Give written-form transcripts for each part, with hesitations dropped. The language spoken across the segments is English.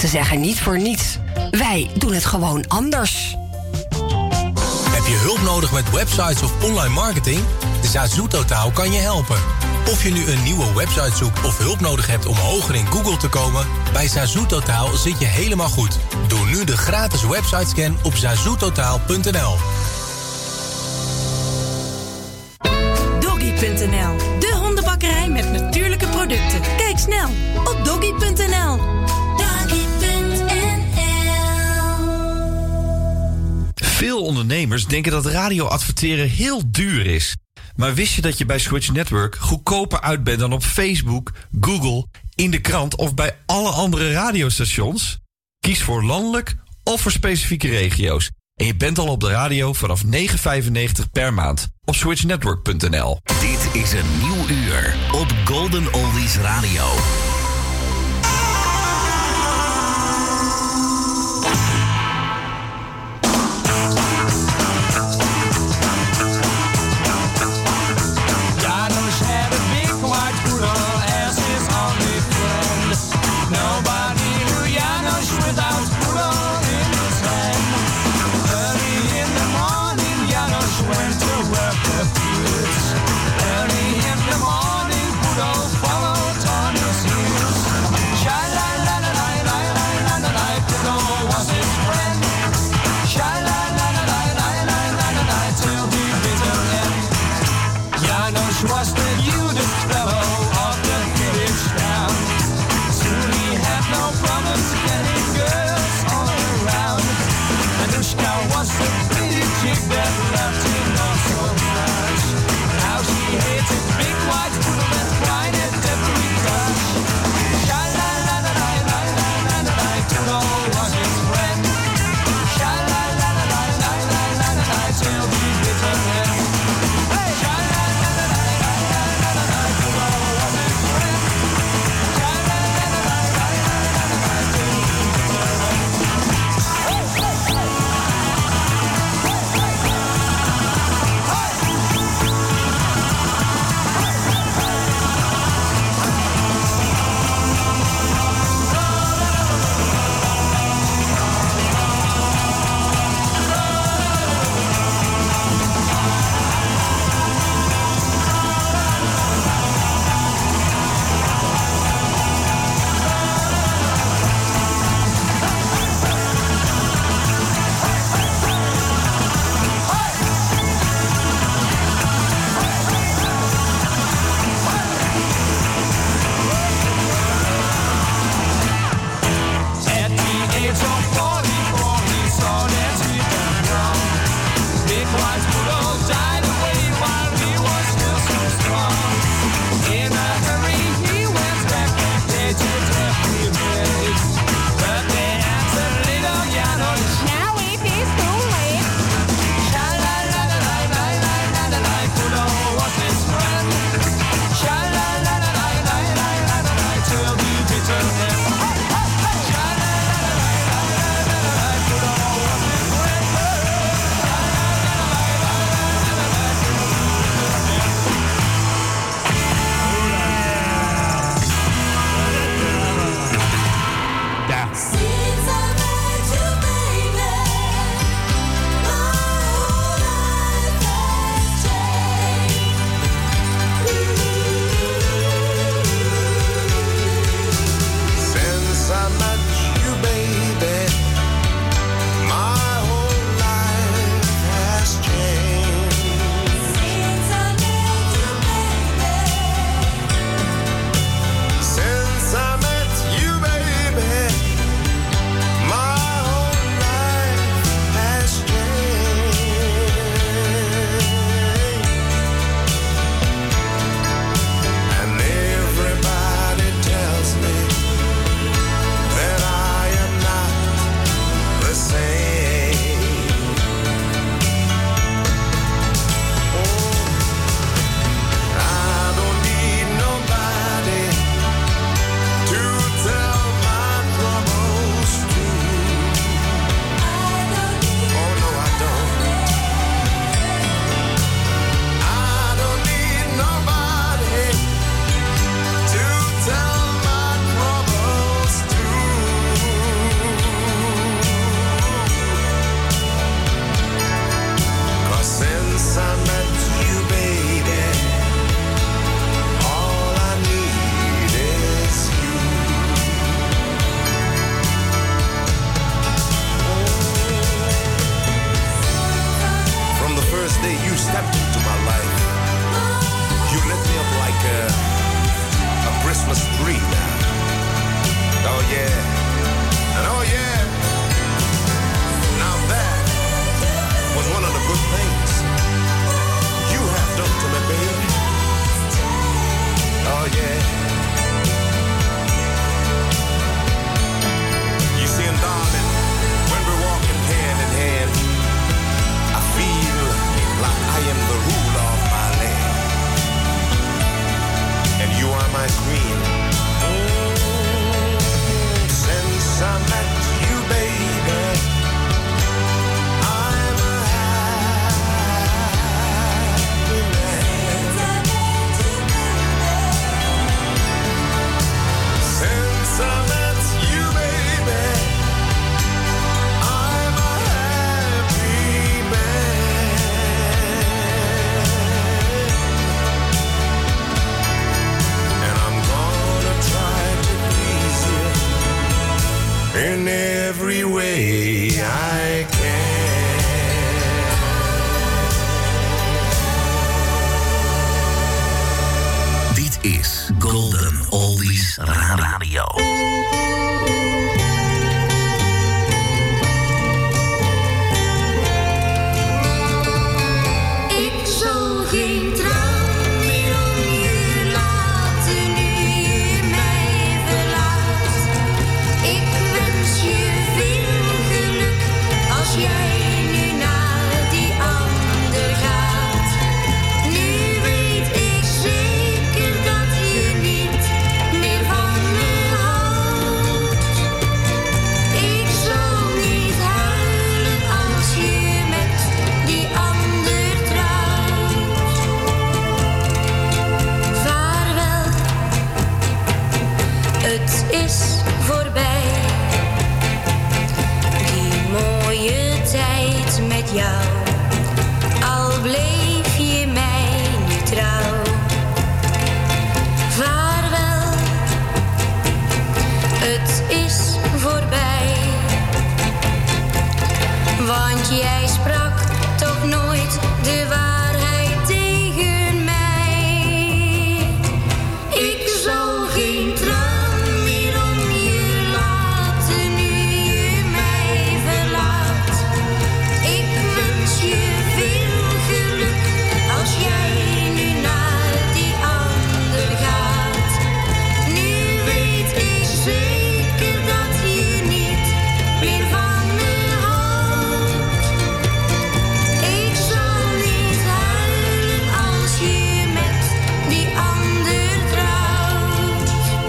Ze zeggen niet voor niets: wij doen het gewoon anders. Heb je hulp nodig met websites of online marketing? Zazoe Totaal kan je helpen. Of je nu een nieuwe website zoekt of hulp nodig hebt om hoger in Google te komen, bij Zazoe Totaal zit je helemaal goed. Doe nu de gratis websitescan op zazoetotaal.nl. Doggy.nl, de hondenbakkerij met natuurlijke producten. Kijk snel op Doggy.nl. Veel ondernemers denken dat radio adverteren heel duur is. Maar wist je dat je bij Switch Network goedkoper uit bent dan op Facebook, Google, in de krant of bij alle andere radiostations? Kies voor landelijk of voor specifieke regio's. En je bent al op de radio vanaf €9,95 per maand op switchnetwork.nl. Dit is een nieuw uur op Golden Oldies Radio. Early in the morning, Budo followed on his heels. in every way I can. Dit is Golden Oldies Radio. Ik zal geen traan meer om je laten nu je mij verlaat. Ik wens je veel geluk als jij nu naar die ander gaat. Nu weet ik zeker dat je niet meer van me houdt. Ik zal niet huilen als je met die ander trouwt. Vaarwel, het is voorbij. Die mooie tijd met jou, al bleef je mij niet trouw. Vaarwel, het is voorbij. Want jij sprak toch nooit de waarheid tegen mij. Ik zal geen traan meer om je laten nu je mij verlaat. Ik wens je veel geluk als jij nu naar die ander gaat. Nu weet ik zeker dat je niet meer van me houdt. Ik zal niet huilen als je met die ander trouwt.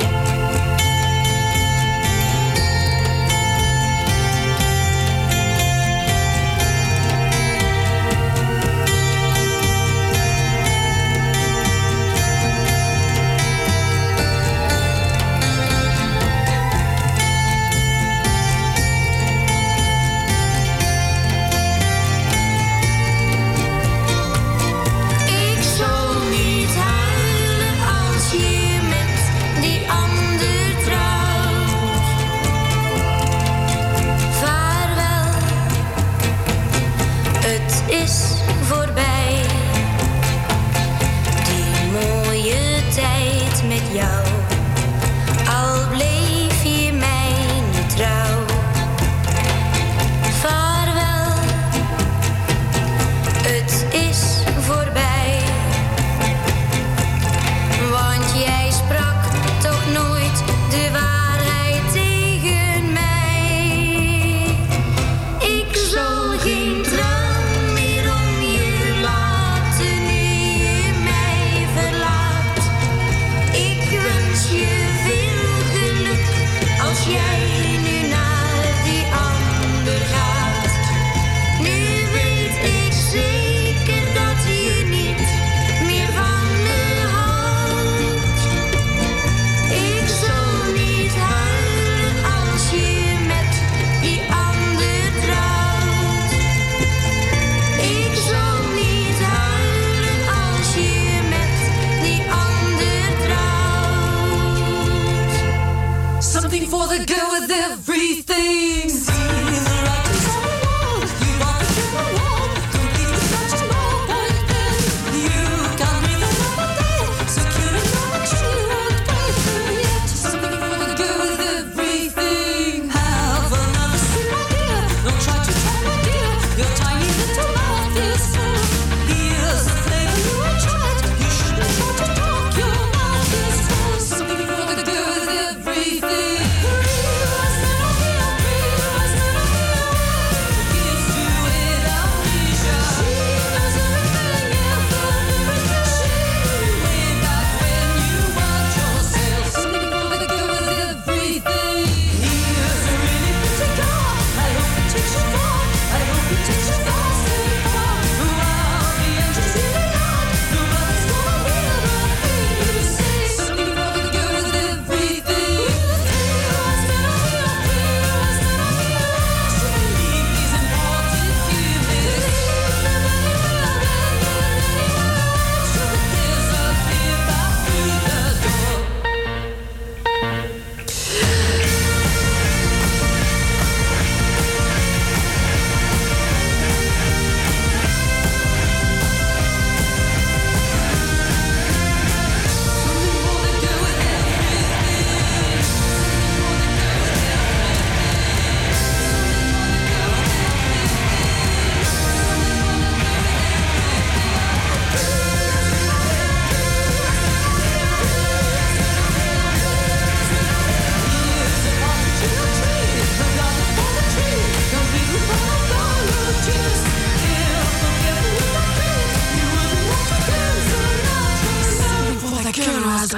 Ik zal niet huilen als je met die ander trouwt. Vaarwel, het is voorbij. Die mooie tijd met jou, al bleef je mij niet trouw. Vaarwel, het is voorbij. Want jij sprak toch nooit de waarheid tegen mij. Ik zal geen traan meer om je laten nu je mij verlaat. Ik wens je veel geluk als jij nu naar die ander gaat. Nu weet ik zeker dat je niet meer van me houdt. Ik zal niet huilen als je met die ander trouwt. Ik zal niet huilen als je met die ander trouwt. Something for the girl with everything. See the writings on the wall. You walk through the wall. Don't leave the touch no point then. You can't breathe another day. Secure in your tree won't break through yet. Something for the girl with everything. Have another sip, my dear. Don't try to tell my dear. Your tiny little mouth is full. Here's the flavor you have tried. You shouldn't try to talk. Your mouth is full. Something for the girl with everything. Realize that I'll be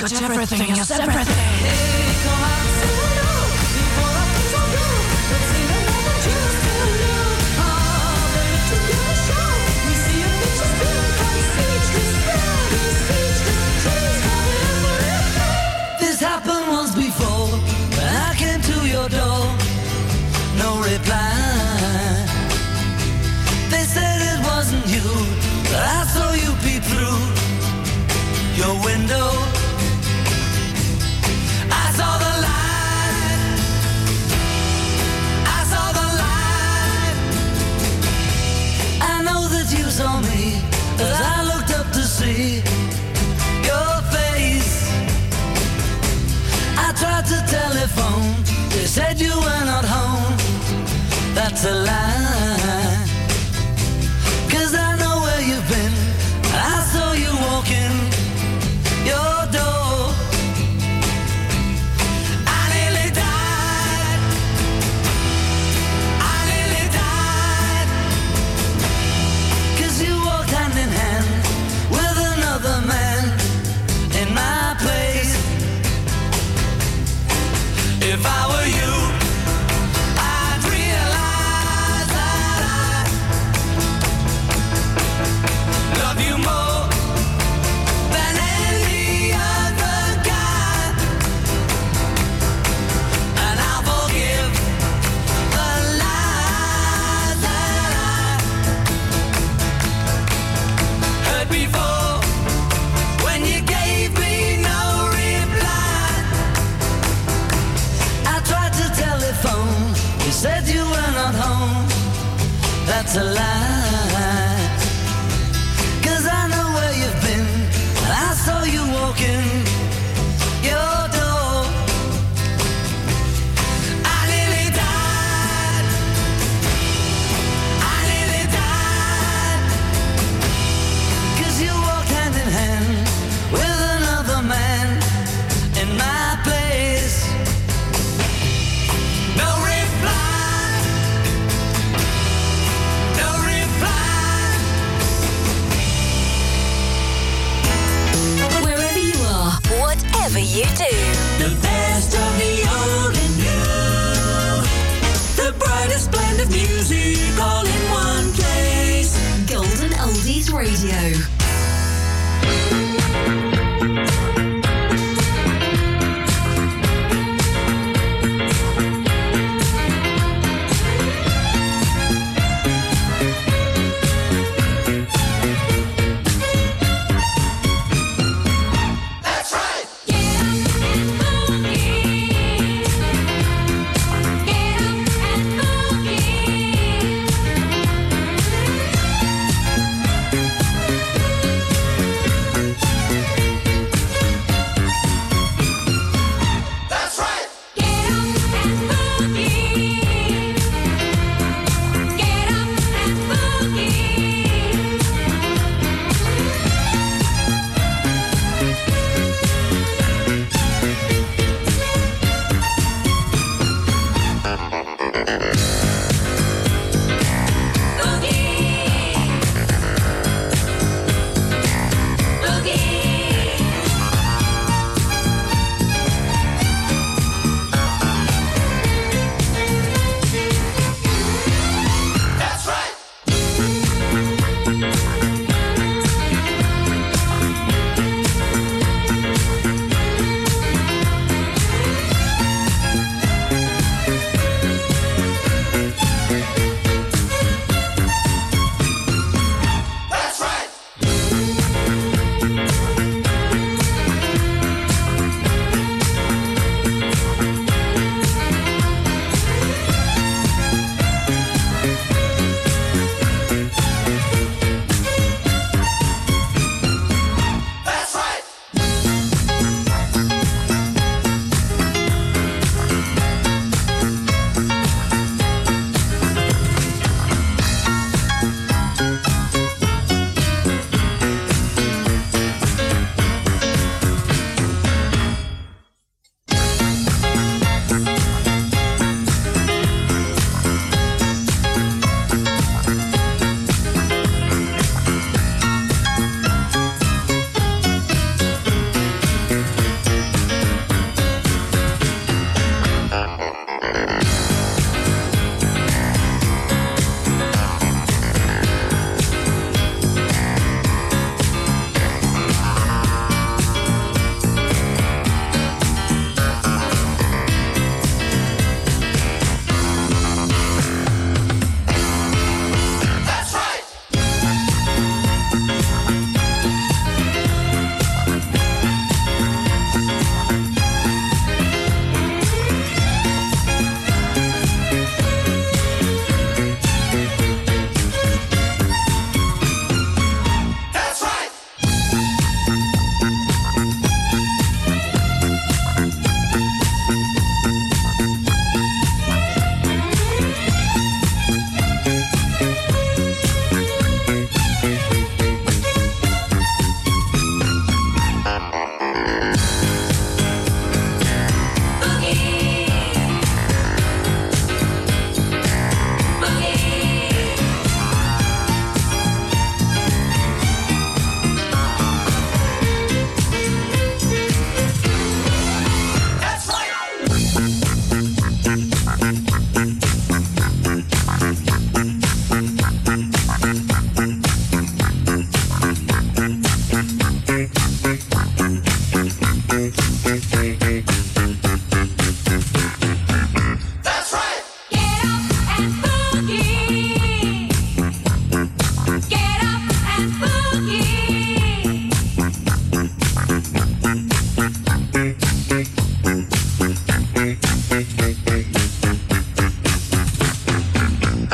touch everything, yes, everything. Hey, come out and say hello before I put on you. Let's sing another cheers to you. Oh, baby, to your show. We see your pictures being from stage to stage to trees, everything. This happened once before when I came to your door. No reply. They said it wasn't you, but I saw you peep through your window. I saw the light. I saw the light. I know that you saw me as I looked up to see your face. I tried to telephone. They said you were not home. That's a lie. 'Cause I know where you've been. I saw you walking your door. I nearly died. I nearly died. 'Cause you walked hand in hand with another man in my place. If I were you, I'd realize that I love you more than any other guy. And I'll forgive the lies that I heard before when you gave me no reply. I tried to telephone. You said you were not home. That's a lie. 'Cause I know where you've been. And I saw you walking your door. I nearly died. I nearly died. 'Cause you walked hand in hand with another man in my place. No reply. No reply. Wherever you are, whatever you do. The best of the old and new. The brightest blend of music all in one place. Golden Oldies Radio. Get up and boogie.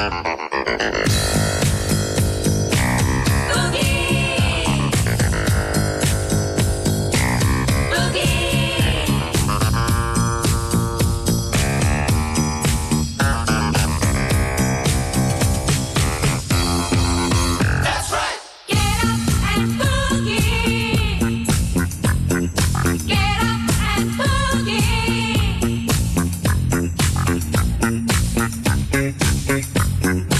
Get up and boogie.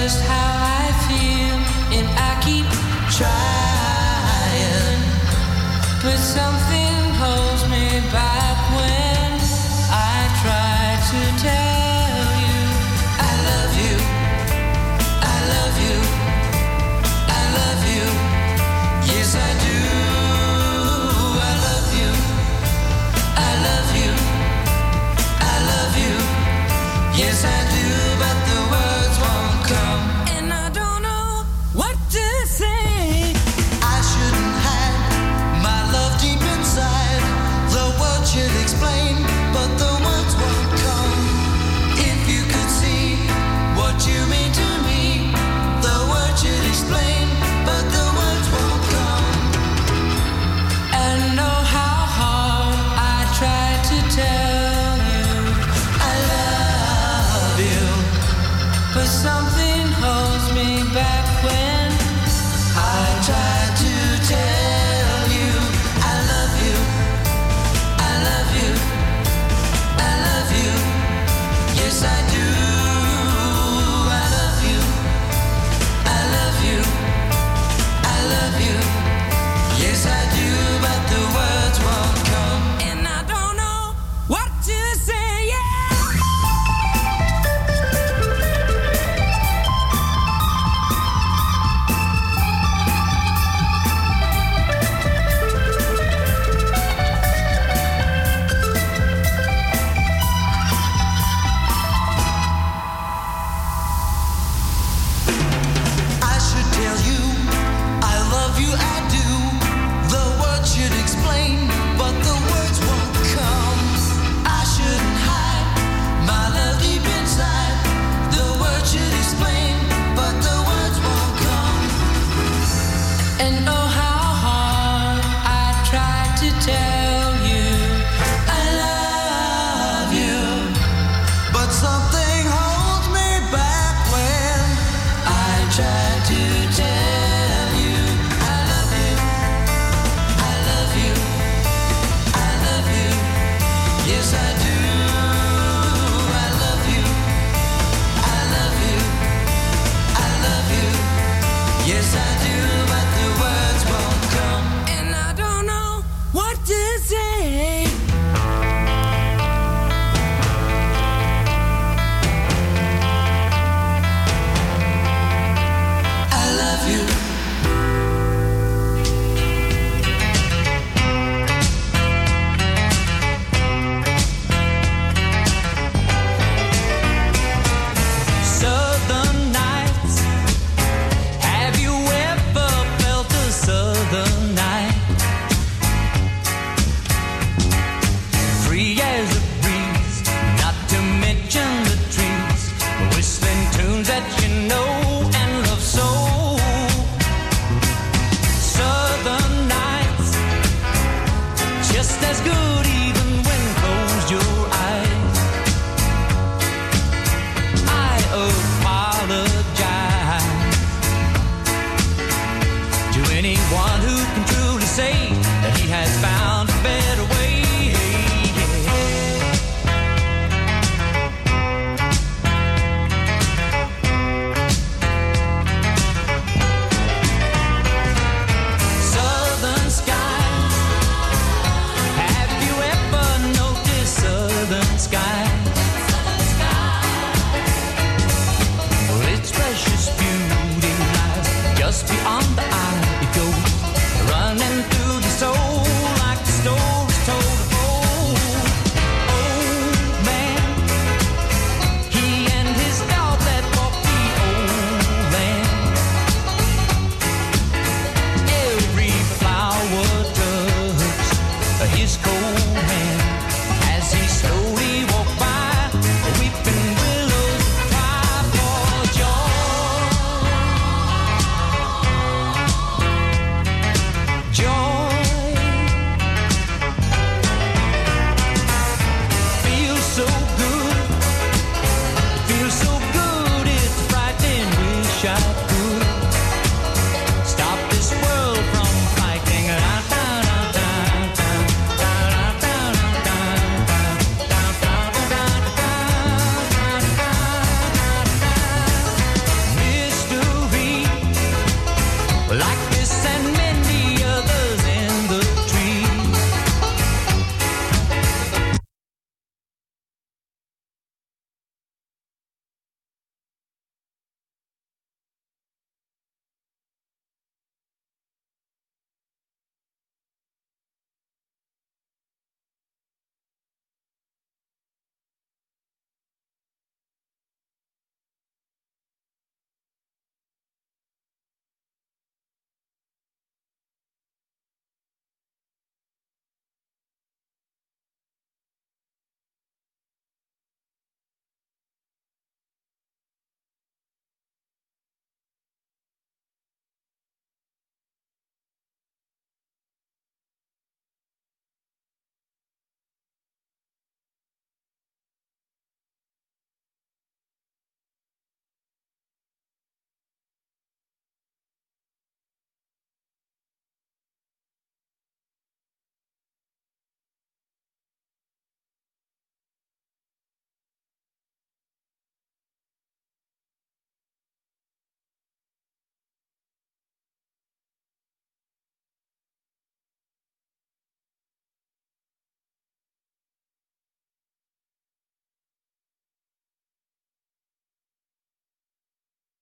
just how I feel, and I keep trying, but something holds me back when I try to tell you I love you, I love you, I love you. Yes, I do. I love you, I love you, I love you. Yes, I do, but the words won't come, and I don't know what to say. I shouldn't hide my love deep inside. The words should explain, but the words won't come. If you could see what you mean to me, the words should explain, but the words won't come. And know how hard I try to tell you I love you, but something holds me back when I try to tell you I love you, I love you, I love you. Yes, I do. I love you, I love you, I love you. Yes, I do, but the words won't come, and I don't know what to say. Yeah. I should tell you I love you, I do. The words should explain, but the words won't come. I shouldn't hide my love deep inside. The words should explain, but the words won't come. And oh, how hard I try to tell you I love you, but something holds me back when I try to tell you I love you, I love you, I love you. Yes, I